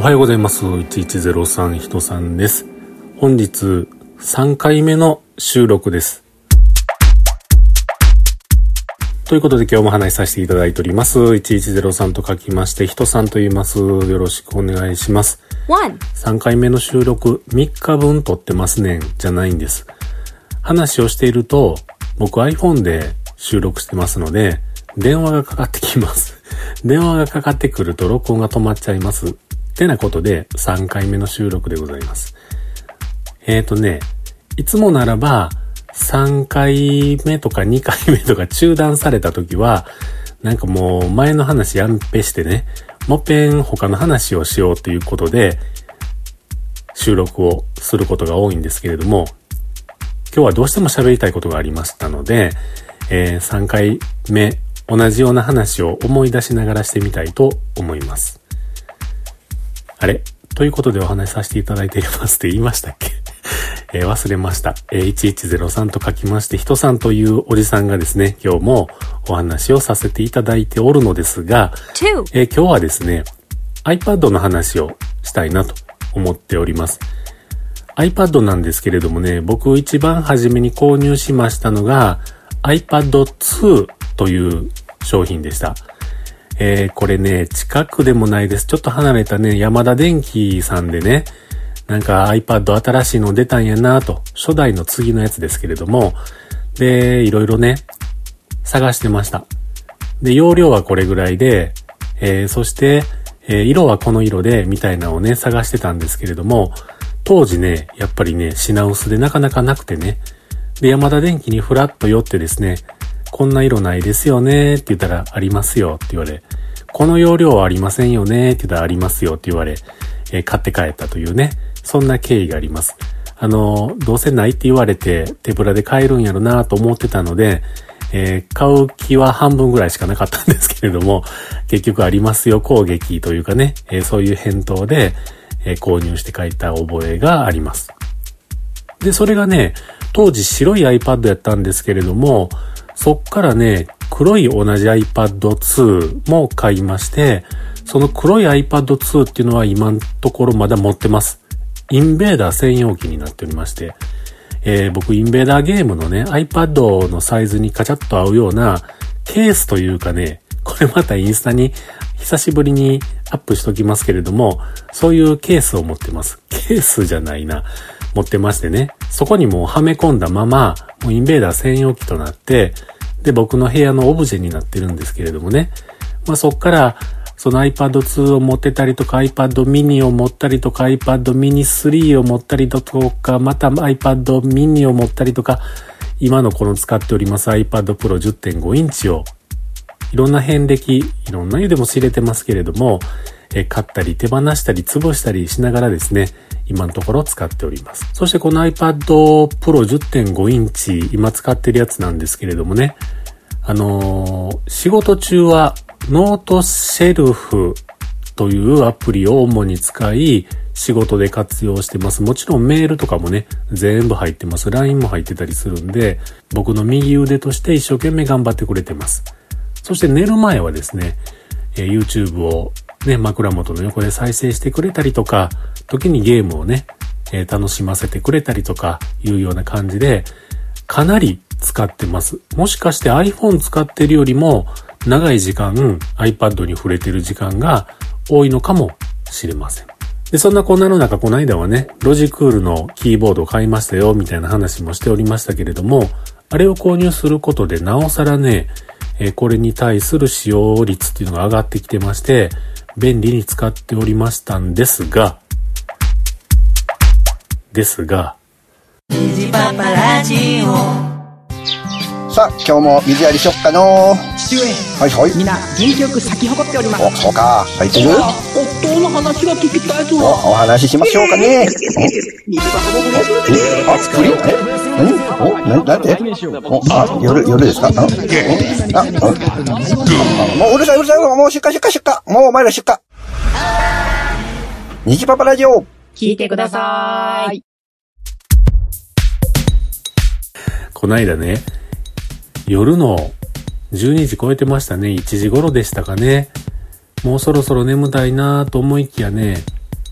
おはようございます。1103ひとさんです。本日3回目の収録です。ということで今日も話しさせていただいております。1103と書きましてひとさんと言います。よろしくお願いします。3回目の収録3日分撮ってますねんじゃないんです。話をしていると僕 iPhone で収録してますので電話がかかってきます。電話がかかってくると録音が止まっちゃいます。ってなことで3回目の収録でございます。いつもならば3回目とか2回目とか中断された時はなんかもう前の話やんぺしてね、もっぺん他の話をしようということで収録をすることが多いんですけれども、今日はどうしても喋りたいことがありましたので、3回目同じような話を思い出しながらしてみたいと思います。あれということでお話しさせていただいていますって言いましたっけ忘れました。1103と書きましてひとさんというおじさんがですね、今日もお話をさせていただいておるのですが、今日はですね iPad の話をしたいなと思っております。iPad なんですけれどもね、僕一番初めに購入しましたのが iPad 2という商品でした。これね、近くでもないです。ちょっと離れたね、ヤマダ電機さんでね、なんか iPad 新しいの出たんやなと、初代の次のやつですけれども、で、いろいろね、探してました。で、容量はこれぐらいで、そして、色はこの色で、みたいなのをね、探してたんですけれども、当時ね、やっぱりね、品薄でなかなかなくてね、で、ヤマダ電機にフラッと寄ってですね、こんな色ないですよねって言ったらありますよって言われ、この容量はありませんよねって言ったらありますよって言われ、買って帰ったというね、そんな経緯があります。どうせないって言われて手ぶらで買えるんやろなと思ってたので、買う気は半分ぐらいしかなかったんですけれども、結局ありますよ攻撃というかね、そういう返答で、購入して帰った覚えがあります。で、それがね、当時白い iPad やったんですけれども、そっからね、黒い同じ iPad 2も買いまして、その黒い iPad 2っていうのは今のところまだ持ってます。インベーダー専用機になっておりまして、僕インベーダーゲームのね、iPad のサイズにカチャッと合うようなケースというかね、これまたインスタに久しぶりにアップしときますけれども、そういうケースを持ってます。ケースじゃないな。持ってましてね、そこにもうはめ込んだまま、もうインベーダー専用機となって、で、僕の部屋のオブジェになってるんですけれどもね。まあ、そっから、その iPad 2を持ってたりとか、iPad mini を持ったりとか、iPad mini 3を持ったりとか、また iPad mini を持ったりとか、今のこの使っております iPad Pro 10.5 インチを、いろんな遍歴、いろんな湯でも知れてますけれども、買ったり手放したり潰したりしながらですね、今のところ使っております。そしてこの iPad Pro 10.5 インチ、今使ってるやつなんですけれどもね、仕事中はノートシェルフというアプリを主に使い、仕事で活用してます。もちろんメールとかもね、全部入ってます。LINE も入ってたりするんで、僕の右腕として一生懸命頑張ってくれてます。そして寝る前はですね、YouTube をね、枕元の横で再生してくれたりとか、時にゲームをね、楽しませてくれたりとかいうような感じで、かなり使ってます。もしかして iPhone 使ってるよりも長い時間 iPad に触れてる時間が多いのかもしれません。で、そんなこんなの中、この間はね、ロジクールのキーボードを買いましたよみたいな話もしておりましたけれども、あれを購入することでなおさらね、これに対する使用率っていうのが上がってきてまして、便利に使っておりましたんですが、 虹パパラジオ。 さあ、今日も水やりしよっかの。 父上、 はいはい。 みんな元気よく咲き誇っております。 お、そうか。咲いてる？ 夫の話が聞きたいとは。 お話ししましょうかね。 虹パパの話をあ、栗？何？なんて？夜ですか？もううるさい、もう出荷。もうお前ら出荷。虹パパラジオ。 聞いてください。 こないだね、夜の12時超えてましたね。1時頃でしたかね。もうそろそろ眠たいなと思いきやね、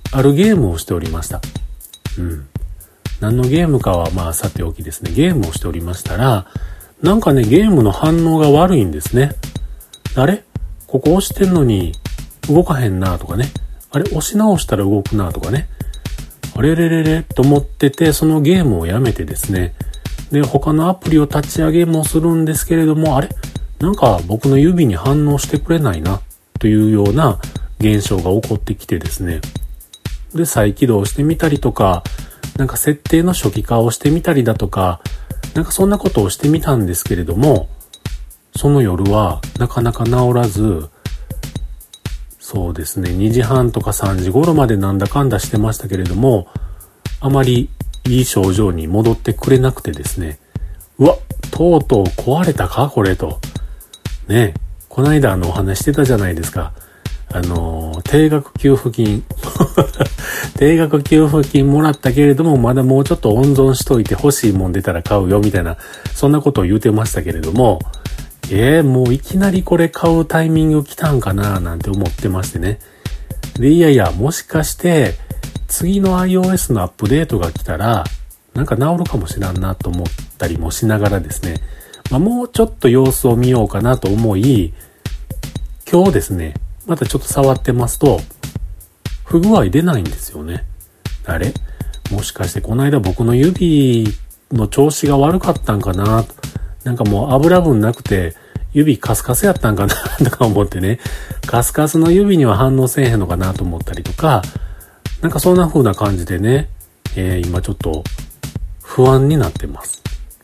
あるゲームをしておりました。何のゲームかはまあさておきですね、ゲームをしておりましたら、なんかね、ゲームの反応が悪いんですね。あれ？ここ押してんのに動かへんなとかね。あれ？押し直したら動くなとかね。あれれれれと思ってて、そのゲームをやめてですね。で、他のアプリを立ち上げもするんですけれども、あれ？なんか僕の指に反応してくれないなというような現象が起こってきてですね。で、再起動してみたりとか、なんか設定の初期化をしてみたりだとか、なんかそんなことをしてみたんですけれども、その夜はなかなか治らず、そうですね、2時半とか3時頃までなんだかんだしてましたけれども、あまりいい症状に戻ってくれなくてですね、うわ、とうとう壊れたかこれと。ね、こないだお話してたじゃないですか。定額給付金定額給付金もらったけれども、まだもうちょっと温存しといて欲しいもん出たら買うよみたいな、そんなことを言うてましたけれども、もういきなりこれ買うタイミング来たんかななんて思ってましてね。で、いやいや、もしかして次の iOS のアップデートが来たらなんか治るかもしらんなと思ったりもしながらですね、もうちょっと様子を見ようかなと思い、今日ですね、またちょっと触ってますと、不具合出ないんですよね。あれ？もしかしてこの間僕の指の調子が悪かったんかな？なんかもう油分なくて指カスカスやったんかなとか思ってね、カスカスの指には反応せえへんのかなと思ったりとか、なんかそんな風な感じでね、今ちょっと不安になってます。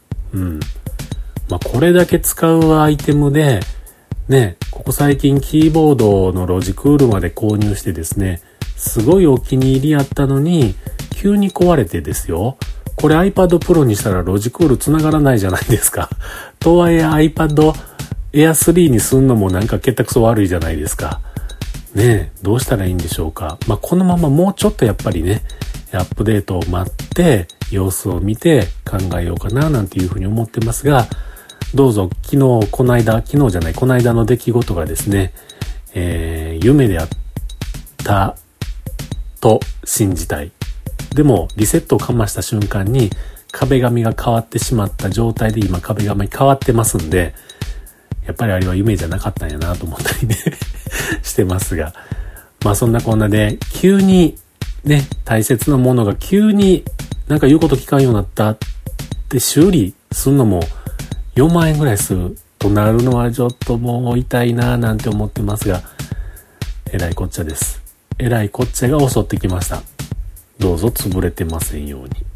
これだけ使うアイテムで、ね、ここ最近キーボードのロジクールまで購入してですね、すごいお気に入りやったのに、急に壊れてですよ。これ iPad Pro にしたらロジクール繋がらないじゃないですか。とはいえ iPad Air 3にすんのもなんか結託そ悪いじゃないですか。ねえ、どうしたらいいんでしょうか。このままもうちょっとやっぱりね、アップデートを待って、様子を見て考えようかななんていうふうに思ってますが、どうぞこの間の出来事がですね、夢であったと信じたい。でもリセットをかました瞬間に壁紙が変わってしまった状態で今壁紙変わってますんで、やっぱりあれは夢じゃなかったんやなと思ったりねしてますが、そんなこんなで急にね、大切なものが急になんか言うこと聞かんようになったって修理するのも4万円ぐらいするとなるのはちょっともう痛いななんて思ってますが、えらいこっちゃです。えらいこっちゃが襲ってきました。どうぞ潰れてませんように。